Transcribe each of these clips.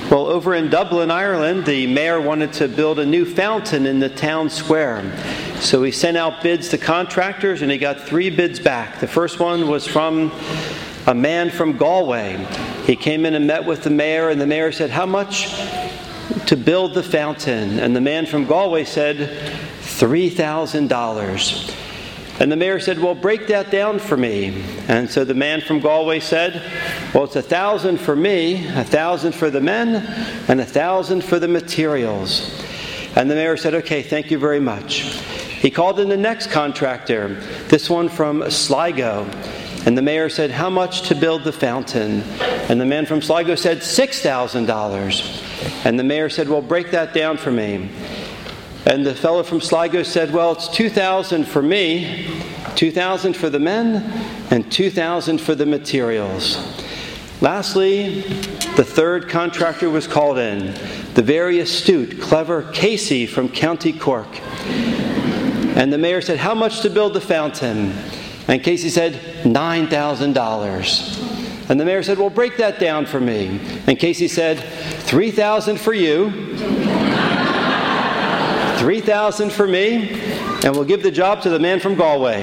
Well, over in Dublin, Ireland, the mayor wanted to build a new fountain in the town square. So he sent out bids to contractors, and he got 3 bids back. The first one was from a man from Galway. He came in and met with the mayor, and the mayor said, "How much to build the fountain?" And the man from Galway said, $3,000. And the mayor said, "Well, break that down for me." And so the man from Galway said, "Well, it's 1,000 for me, 1,000 for the men, and 1,000 for the materials." And the mayor said, "Okay, thank you very much." He called in the next contractor, this one from Sligo. And the mayor said, "How much to build the fountain?" And the man from Sligo said, $6,000. And the mayor said, "Well, break that down for me." And the fellow from Sligo said, "Well, it's 2,000 for me, 2,000 for the men, and 2,000 for the materials." Lastly, the third contractor was called in, the very astute, clever Casey from County Cork. And the mayor said, "How much to build the fountain?" And Casey said, $9,000. And the mayor said, "Well, break that down for me." And Casey said, 3,000 for you, 3,000 for me, and we'll give the job to the man from Galway.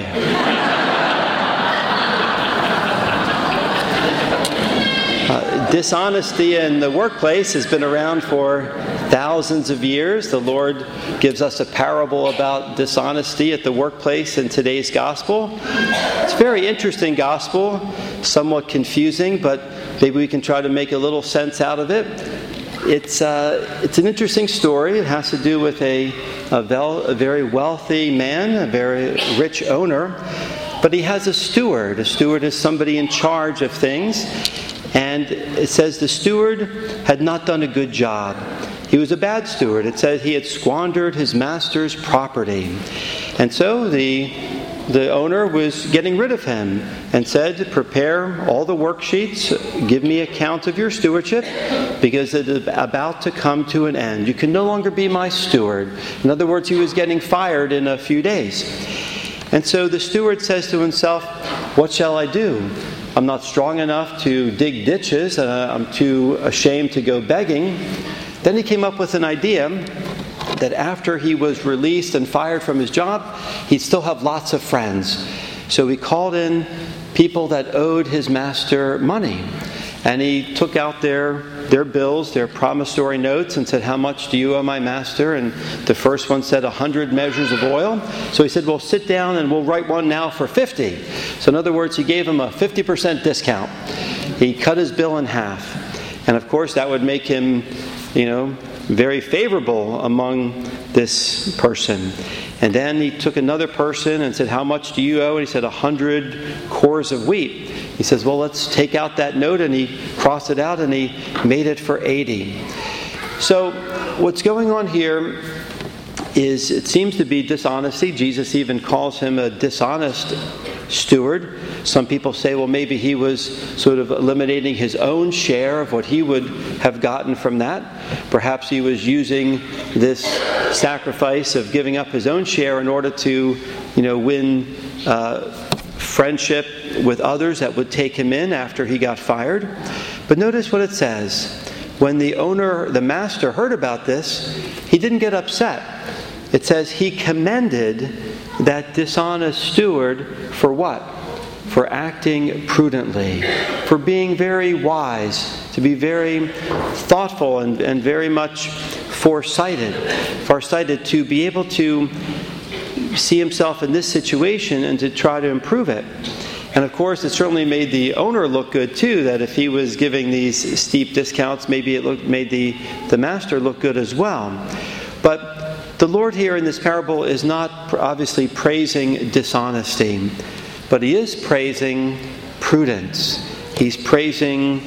Dishonesty in the workplace has been around for thousands of years. The Lord gives us a parable about dishonesty at the workplace in today's gospel. It's a very interesting gospel, somewhat confusing, but maybe we can try to make a little sense out of it. It's an interesting story. It has to do with a very wealthy man, a very rich owner, but he has a steward. A steward is somebody in charge of things. And it says the steward had not done a good job. He was a bad steward. It says he had squandered his master's property. And so the owner was getting rid of him and said, "Prepare all the worksheets, give me account of your stewardship, because it is about to come to an end. You can no longer be my steward." In other words, he was getting fired in a few days. And so the steward says to himself, "What shall I do? I'm not strong enough to dig ditches. I'm too ashamed to go begging." Then he came up with an idea that after he was released and fired from his job, he'd still have lots of friends. So he called in people that owed his master money. And he took out their bills, their promissory notes, and said, "How much do you owe my master?" And the first one said 100 measures of oil. So he said, "Well, sit down and we'll write one now for 50. So in other words, he gave him a 50% discount. He cut his bill in half. And of course, that would make him, very favorable among this person. And then he took another person and said, "How much do you owe?" And he said, 100 cores of wheat. He says, "Well, let's take out that note," and he crossed it out and he made it for 80. So what's going on here is it seems to be dishonesty. Jesus even calls him a dishonest steward. Some people say, well, maybe he was sort of eliminating his own share of what he would have gotten from that. Perhaps he was using this sacrifice of giving up his own share in order to, win friendship with others that would take him in after he got fired. But notice what it says. When the master heard about this, he didn't get upset. It says he commended that dishonest steward for what? For acting prudently, for being very wise, to be very thoughtful and very much farsighted, to be able to see himself in this situation and to try to improve it. And of course, it certainly made the owner look good too, that if he was giving these steep discounts, maybe it made the master look good as well. But the Lord here in this parable is not obviously praising dishonesty, but he is praising prudence. He's praising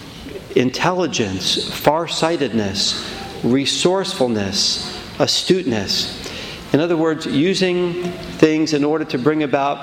intelligence, farsightedness, resourcefulness, astuteness. In other words, using things in order to bring about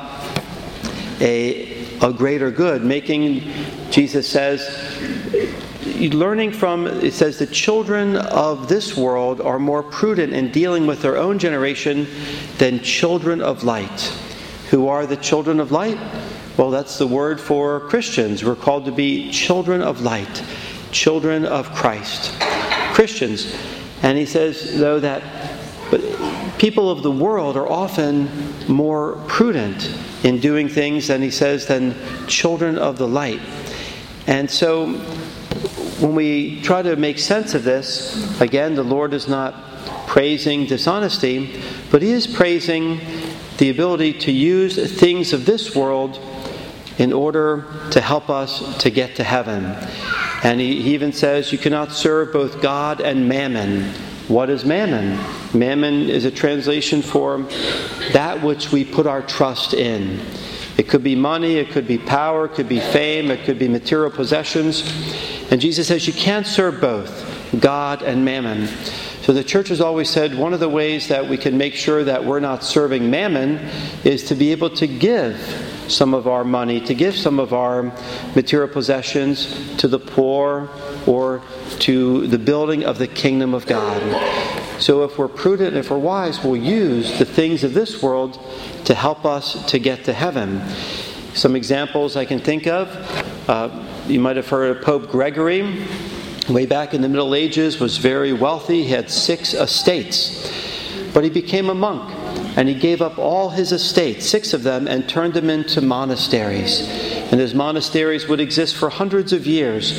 a greater good. Jesus says, learning from, it says, the children of this world are more prudent in dealing with their own generation than children of light. Who are the children of light? Well, that's the word for Christians. We're called to be children of light. children of Christ, Christians. And he says, though, that people of the world are often more prudent in doing things, and he says, than children of the light. And so when we try to make sense of this, again, the Lord is not praising dishonesty, but he is praising the ability to use things of this world in order to help us to get to heaven. And he even says you cannot serve both God and mammon. What is mammon? Mammon is a translation for that which we put our trust in. It could be money, it could be power, it could be fame, it could be material possessions. And Jesus says you can't serve both, God and mammon. So the church has always said one of the ways that we can make sure that we're not serving mammon is to be able to give some of our money, to give some of our material possessions to the poor or to the building of the kingdom of God. So if we're prudent and if we're wise, we'll use the things of this world to help us to get to heaven. Some examples I can think of. You might have heard of Pope Gregory. Way back in the Middle Ages, was very wealthy. He had 6 estates. But he became a monk, and he gave up all his estates, 6 of them, and turned them into monasteries. And his monasteries would exist for hundreds of years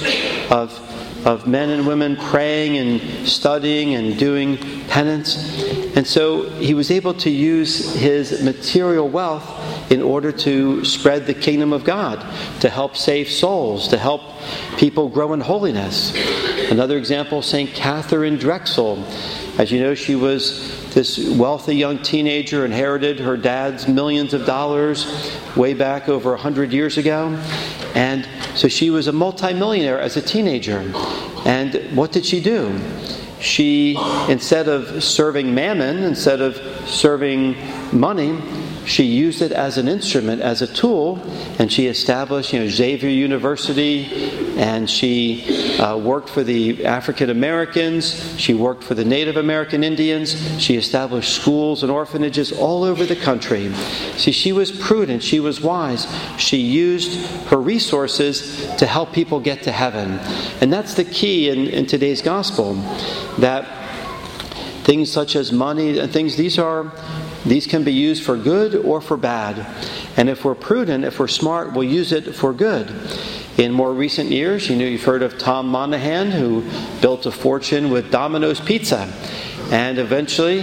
of men and women praying and studying and doing penance. And so he was able to use his material wealth in order to spread the kingdom of God, to help save souls, to help people grow in holiness. Another example, St. Catherine Drexel. As you know, she was this wealthy young teenager, inherited her dad's millions of dollars way back over 100 years ago. And so she was a multimillionaire as a teenager. And what did she do? She, instead of serving mammon, instead of serving money, she used it as an instrument, as a tool, and she established, Xavier University, and she worked for the African Americans. She worked for the Native American Indians. She established schools and orphanages all over the country. See, she was prudent. She was wise. She used her resources to help people get to heaven. And that's the key in today's gospel, that things such as money and things, these can be used for good or for bad. And if we're prudent, if we're smart, we'll use it for good. In more recent years, you've heard of Tom Monahan, who built a fortune with Domino's Pizza. And eventually,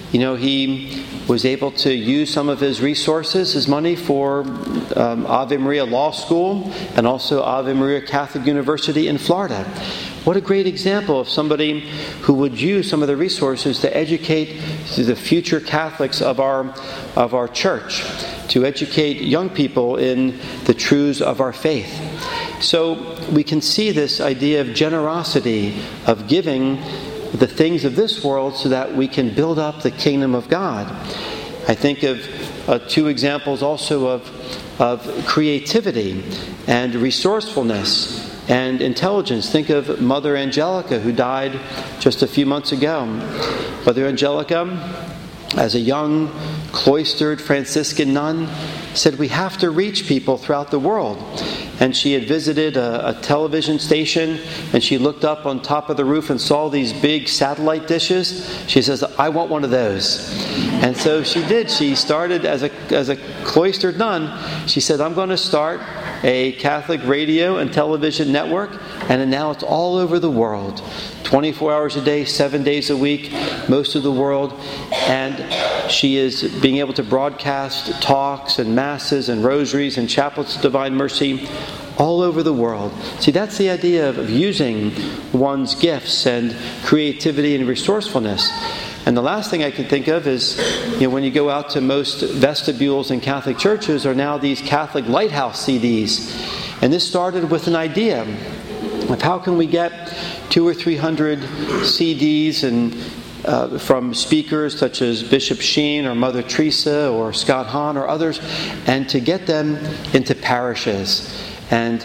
he was able to use some of his resources, his money, for Ave Maria Law School and also Ave Maria Catholic University in Florida. What a great example of somebody who would use some of the resources to educate the future Catholics of our church, to educate young people in the truths of our faith. So we can see this idea of generosity, of giving the things of this world so that we can build up the kingdom of God. I think of 2 examples also of creativity and resourcefulness and intelligence. Think of Mother Angelica, who died just a few months ago. Mother Angelica, as a young cloistered Franciscan nun, said we have to reach people throughout the world. And she had visited a television station, and she looked up on top of the roof and saw these big satellite dishes. She says, I want one of those. And so she did. She started as a cloistered nun. She said, I'm going to start a Catholic radio and television network, and now it's all over the world. 24 hours a day, 7 days a week, most of the world. And she is being able to broadcast talks and masses and rosaries and chaplets of Divine Mercy all over the world. See, that's the idea of using one's gifts and creativity and resourcefulness. And the last thing I can think of is, when you go out to most vestibules in Catholic churches are now these Catholic Lighthouse CDs. And this started with an idea of how can we get 200 or 300 CDs and from speakers such as Bishop Sheen or Mother Teresa or Scott Hahn or others, and to get them into parishes. And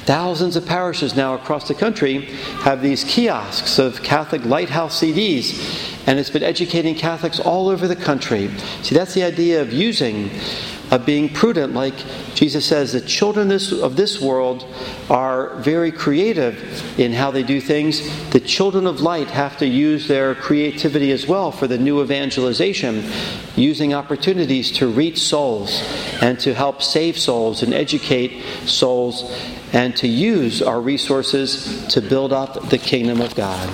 Thousands of parishes now across the country have these kiosks of Catholic Lighthouse CDs, and it's been educating Catholics all over the country. See, that's the idea of being prudent. Like Jesus says, the children of this world are very creative in how they do things. The children of light have to use their creativity as well for the new evangelization, using opportunities to reach souls and to help save souls and educate souls, and to use our resources to build up the kingdom of God.